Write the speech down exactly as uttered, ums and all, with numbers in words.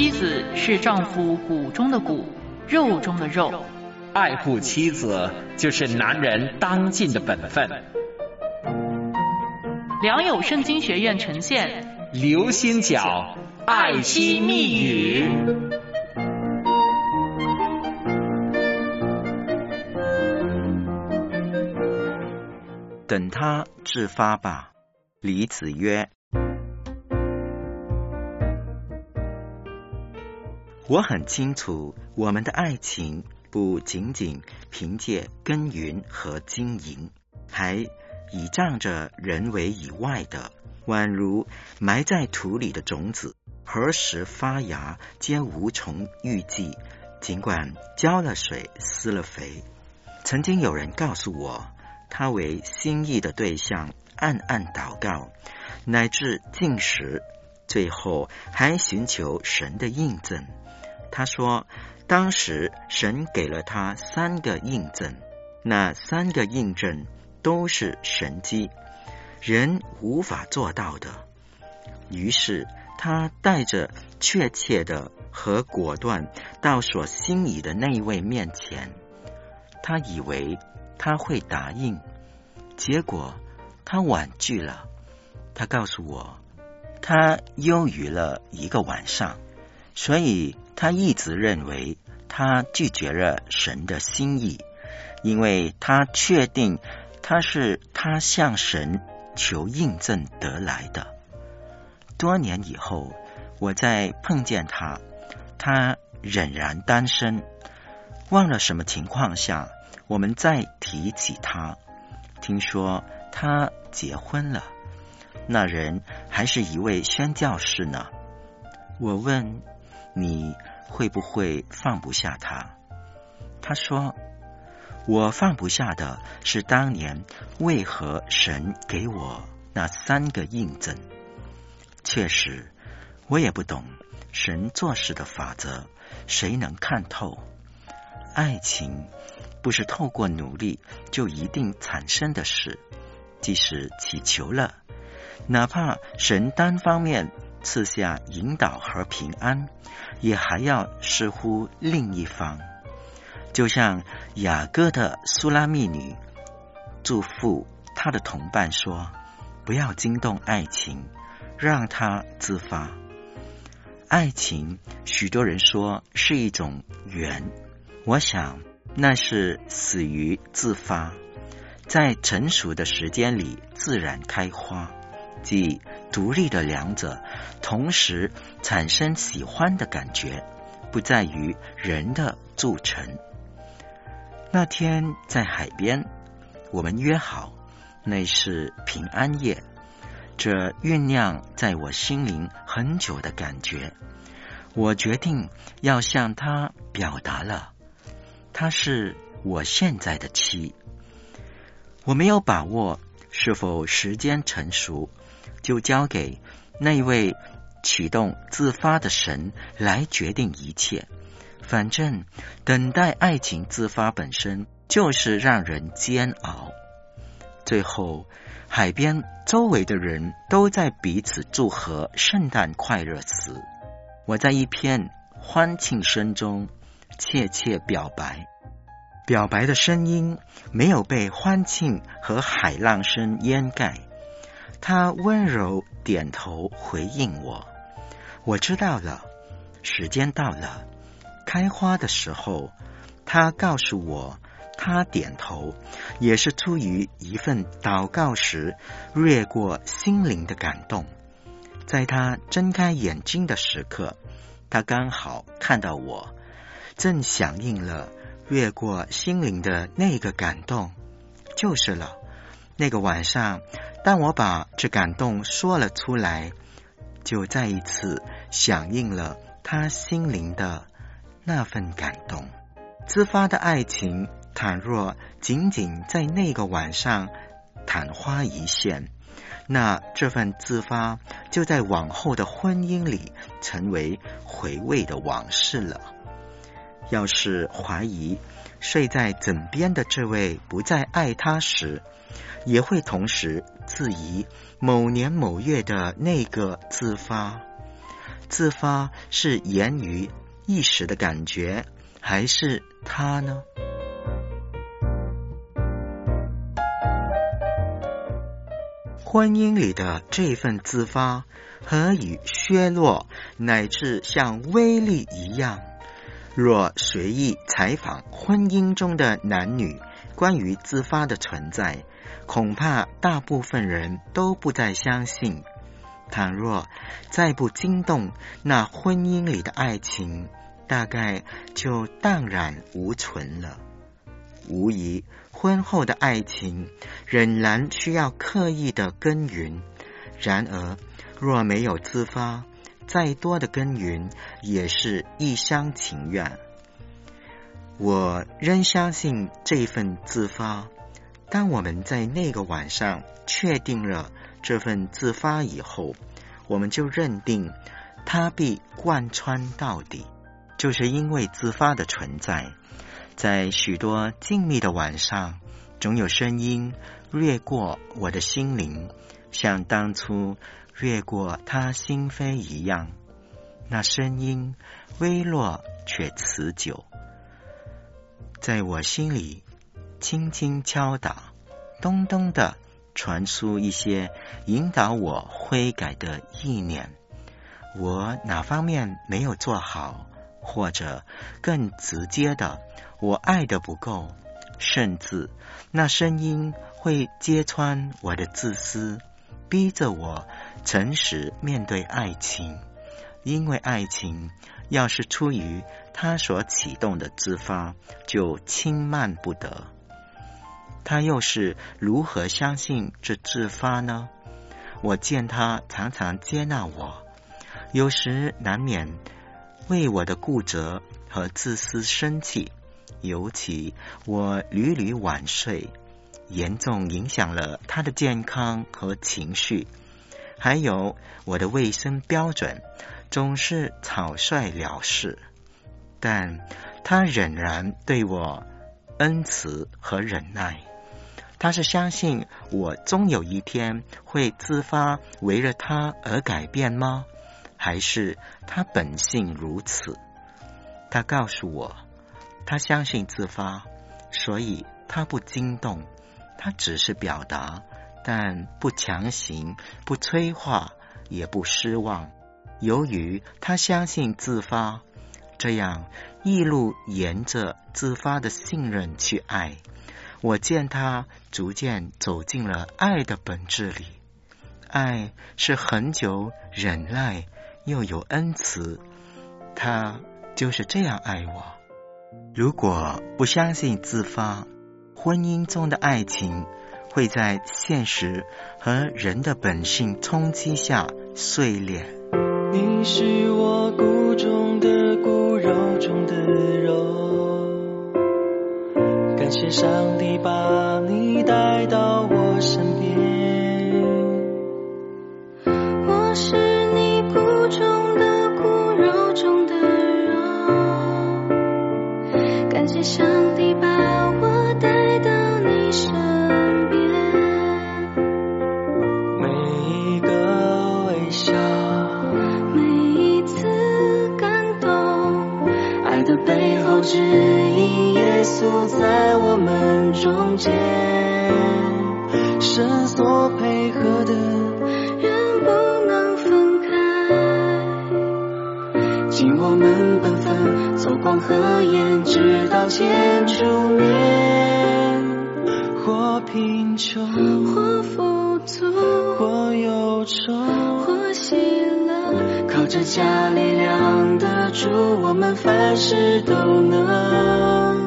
妻子是丈夫骨中的骨，肉中的肉。 爱护妻子就是男人当尽的本分。 良友圣经学院呈现流星角爱妻密语。 等他自发吧。李子曰：我很清楚，我们的爱情不仅仅凭借耕耘和经营，还倚仗着人为以外的，宛如埋在土里的种子，何时发芽皆无从预计，尽管浇了水施了肥。曾经有人告诉我，他为心意的对象暗暗祷告，乃至禁食，最后还寻求神的印证。他说当时神给了他三个印证，那三个印证都是神迹，人无法做到的。于是他带着确切的和果断到所心仪的那位面前，他以为他会答应，结果他婉拒了。他告诉我，他忧郁了一个晚上，所以他一直认为他拒绝了神的心意，因为他确定他是他向神求印证得来的。多年以后，我再碰见他，他仍然单身。忘了什么情况下，我们再提起他，听说他结婚了，那人还是一位宣教士呢。我问，你会不会放不下他？他说，我放不下的是当年为何神给我那三个印证。确实，我也不懂神做事的法则，谁能看透？爱情不是透过努力就一定产生的事，即使祈求了，哪怕神单方面赐下引导和平安，也还要视乎另一方。就像雅各的苏拉密女祝福他的同伴说，不要惊动爱情，让它自发。爱情许多人说是一种缘，我想那是死于自发，在成熟的时间里自然开花，即独立的两者同时产生喜欢的感觉，不在于人的铸成。那天在海边，我们约好那是平安夜，这酝酿在我心灵很久的感觉，我决定要向他表达了，她是我现在的妻。我没有把握是否时间成熟，就交给那位启动自发的神来决定一切。反正等待爱情自发本身就是让人煎熬。最后海边周围的人都在彼此祝贺圣诞快乐时，我在一片欢庆声中切切表白。表白的声音没有被欢庆和海浪声掩盖，他温柔点头回应我，我知道了，时间到了。开花的时候，他告诉我，他点头也是出于一份祷告时掠过心灵的感动。在他睁开眼睛的时刻，他刚好看到我，正响应了掠过心灵的那个感动。就是了，那个晚上，当我把这感动说了出来，就再一次响应了他心灵的那份感动。自发的爱情倘若仅仅在那个晚上昙花一现，那这份自发就在往后的婚姻里成为回味的往事了。要是怀疑睡在枕边的这位不再爱他时，也会同时质疑某年某月的那个自发。 自发是言语一时的感觉，还是他呢？婚姻里的这份自发，何以削弱，乃至像微粒一样？若随意采访婚姻中的男女关于自发的存在，恐怕大部分人都不再相信。倘若再不惊动，那婚姻里的爱情大概就荡然无存了。无疑，婚后的爱情仍然需要刻意的耕耘，然而若没有自发，再多的耕耘也是一厢情愿。我仍相信这份自发，当我们在那个晚上确定了这份自发以后，我们就认定它必贯穿到底。就是因为自发的存在，在许多静谧的晚上，总有声音掠过我的心灵，像当初掠过他心扉一样。那声音微弱却持久，在我心里轻轻敲打，咚咚地传出一些引导我悔改的意念。我哪方面没有做好，或者更直接的，我爱得不够，甚至那声音会揭穿我的自私，逼着我诚实面对爱情。因为爱情要是出于他所启动的自发，就轻慢不得。他又是如何相信这自发呢？我见他常常接纳我，有时难免为我的固执和自私生气，尤其我屡屡晚睡，严重影响了他的健康和情绪。还有我的卫生标准总是草率了事，但他仍然对我恩慈和忍耐。他是相信我终有一天会自发围着他而改变吗？还是他本性如此？他告诉我，他相信自发，所以他不惊动，他只是表达，但不强行，不催化，也不失望。由于他相信自发，这样一路沿着自发的信任去爱，我见他逐渐走进了爱的本质里。爱是恒久忍耐又有恩慈，他就是这样爱我。如果不相信自发，婚姻中的爱情会在现实和人的本性冲击下碎裂。 你是我骨中的骨，肉中的肉，感谢上帝把你带到我身边。 我是你骨中的骨，肉中的肉，感谢上帝把我带到你身边。 每一个微笑，的背后指引耶稣在我们中间，神所配合的人不能分开， 尽我们本分，走光和盐，直到见主面。或贫穷， 或富足， 或忧愁， 或喜乐， 靠着加力量的主，我们凡事都能。